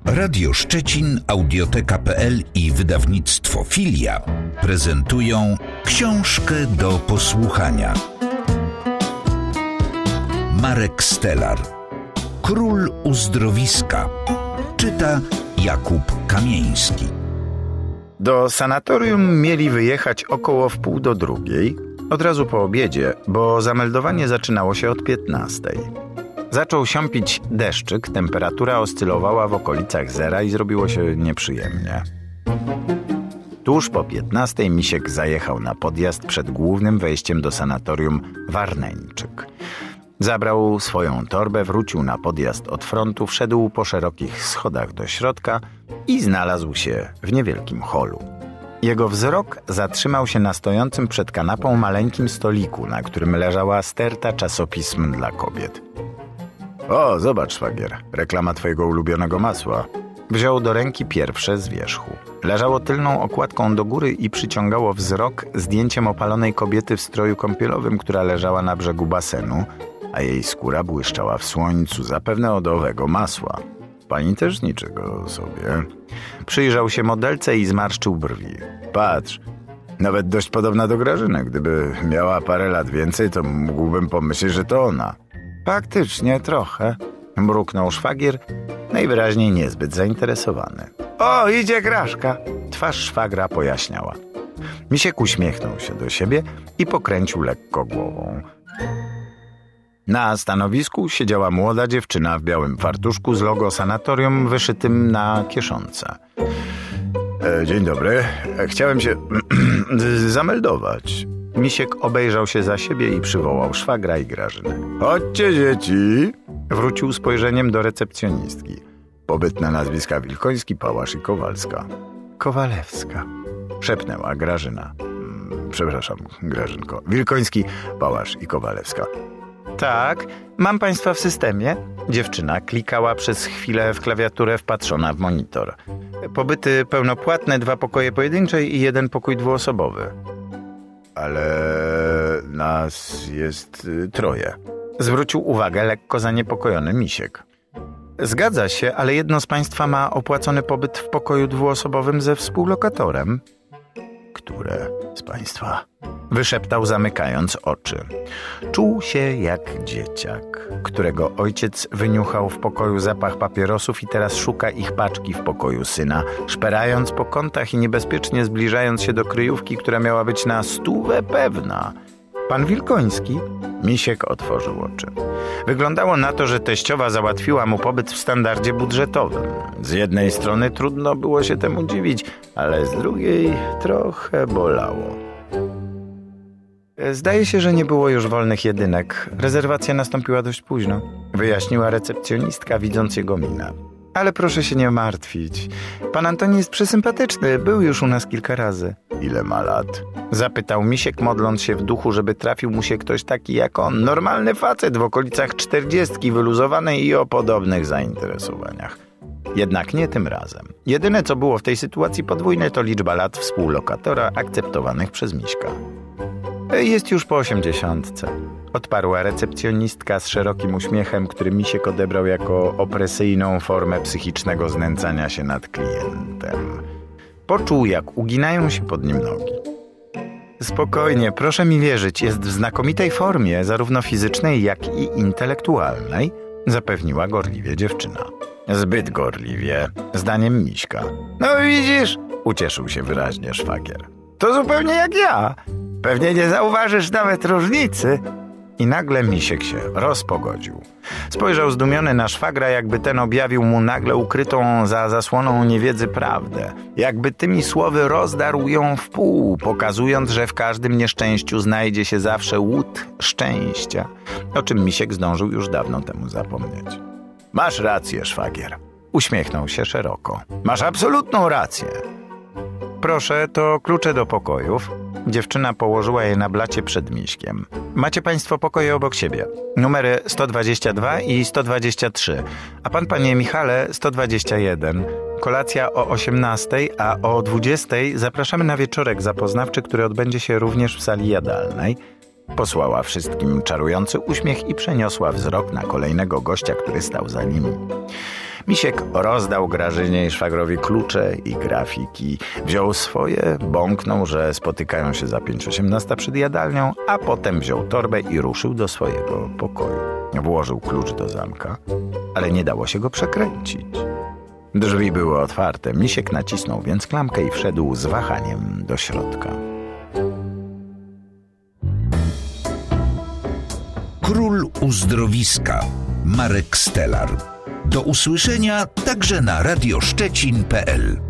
Radio Szczecin, Audioteka.pl i wydawnictwo Filia prezentują książkę do posłuchania. Marek Stelar. Król uzdrowiska. Czyta Jakub Kamieński. Do sanatorium mieli wyjechać około 1:30, od razu po obiedzie, bo zameldowanie zaczynało się od 15:00. Zaczął siąpić deszczyk, temperatura oscylowała w okolicach zera i zrobiło się nieprzyjemnie. Tuż po 15:00 Misiek zajechał na podjazd przed głównym wejściem do sanatorium Warneńczyk. Zabrał swoją torbę, wrócił na podjazd od frontu, wszedł po szerokich schodach do środka i znalazł się w niewielkim holu. Jego wzrok zatrzymał się na stojącym przed kanapą maleńkim stoliku, na którym leżała sterta czasopism dla kobiet. O, zobacz, szwagier, reklama twojego ulubionego masła. Wziął do ręki pierwsze z wierzchu. Leżało tylną okładką do góry i przyciągało wzrok zdjęciem opalonej kobiety w stroju kąpielowym, która leżała na brzegu basenu, a jej skóra błyszczała w słońcu, zapewne od owego masła. Pani też niczego sobie. Przyjrzał się modelce i zmarszczył brwi. Patrz, nawet dość podobna do Grażyny. Gdyby miała parę lat więcej, to mógłbym pomyśleć, że to ona. Faktycznie trochę, mruknął szwagier, najwyraźniej niezbyt zainteresowany. O, idzie Graszka! Twarz szwagra pojaśniała. Misiek uśmiechnął się do siebie i pokręcił lekko głową. Na stanowisku siedziała młoda dziewczyna w białym fartuszku z logo sanatorium wyszytym na kieszonce. Dzień dobry, chciałem się zameldować. Misiek obejrzał się za siebie i przywołał szwagra i Grażynę. Chodźcie, dzieci! Wrócił spojrzeniem do recepcjonistki. Pobytne nazwiska Wilkoński, Pałasz i Kowalska. Kowalewska, szepnęła Grażyna. Przepraszam, Grażynko. Wilkoński, Pałasz i Kowalewska. Tak, mam państwa w systemie. Dziewczyna klikała przez chwilę w klawiaturę wpatrzona w monitor. Pobyty pełnopłatne, 2 pokoje pojedyncze i 1 pokój dwuosobowy. Ale nas jest 3. Zwrócił uwagę lekko zaniepokojony Misiek. Zgadza się, ale jedno z państwa ma opłacony pobyt w pokoju dwuosobowym ze współlokatorem. Które z państwa? Wyszeptał, zamykając oczy. Czuł się jak dzieciak, którego ojciec wyniuchał w pokoju zapach papierosów i teraz szuka ich paczki w pokoju syna, szperając po kątach i niebezpiecznie zbliżając się do kryjówki, która miała być na 100 pewna. Pan Wilkoński? Misiek otworzył oczy. Wyglądało na to, że teściowa załatwiła mu pobyt w standardzie budżetowym. Z jednej strony trudno było się temu dziwić, ale z drugiej trochę bolało. Zdaje się, że nie było już wolnych jedynek. Rezerwacja nastąpiła dość późno, wyjaśniła recepcjonistka, widząc jego minę. Ale proszę się nie martwić. Pan Antoni jest przesympatyczny, był już u nas kilka razy. Ile ma lat? Zapytał Misiek, modląc się w duchu, żeby trafił mu się ktoś taki jak on. Normalny facet w okolicach 40, wyluzowany i o podobnych zainteresowaniach. Jednak nie tym razem. Jedyne, co było w tej sytuacji podwójne, to liczba lat współlokatora akceptowanych przez Miśka. Jest już po 80. Odparła recepcjonistka z szerokim uśmiechem, który Misiek odebrał jako opresyjną formę psychicznego znęcania się nad klientem. Poczuł, jak uginają się pod nim nogi. Spokojnie, proszę mi wierzyć, jest w znakomitej formie, zarówno fizycznej, jak i intelektualnej, zapewniła gorliwie dziewczyna. Zbyt gorliwie, zdaniem Miśka. No widzisz, ucieszył się wyraźnie szwagier. To zupełnie jak ja. Pewnie nie zauważysz nawet różnicy. I nagle Misiek się rozpogodził. Spojrzał zdumiony na szwagra, jakby ten objawił mu nagle ukrytą za zasłoną niewiedzy prawdę. Jakby tymi słowy rozdarł ją w pół, pokazując, że w każdym nieszczęściu znajdzie się zawsze łód szczęścia, o czym Misiek zdążył już dawno temu zapomnieć. Masz rację, szwagier. Uśmiechnął się szeroko. Masz absolutną rację. Proszę, to klucze do pokojów. Dziewczyna położyła je na blacie przed Miśkiem. Macie państwo pokoje obok siebie. Numery 122 i 123. A pan, panie Michale, 121. Kolacja o 18:00, a o 20:00 zapraszamy na wieczorek zapoznawczy, który odbędzie się również w sali jadalnej. Posłała wszystkim czarujący uśmiech i przeniosła wzrok na kolejnego gościa, który stał za nimi. Misiek rozdał Grażynie i szwagrowi klucze i grafiki. Wziął swoje, bąknął, że spotykają się za 5:18 przed jadalnią, a potem wziął torbę i ruszył do swojego pokoju. Włożył klucz do zamka, ale nie dało się go przekręcić. Drzwi były otwarte. Misiek nacisnął więc klamkę i wszedł z wahaniem do środka. Król uzdrowiska. Marek Stellar. Do usłyszenia także na radioszczecin.pl.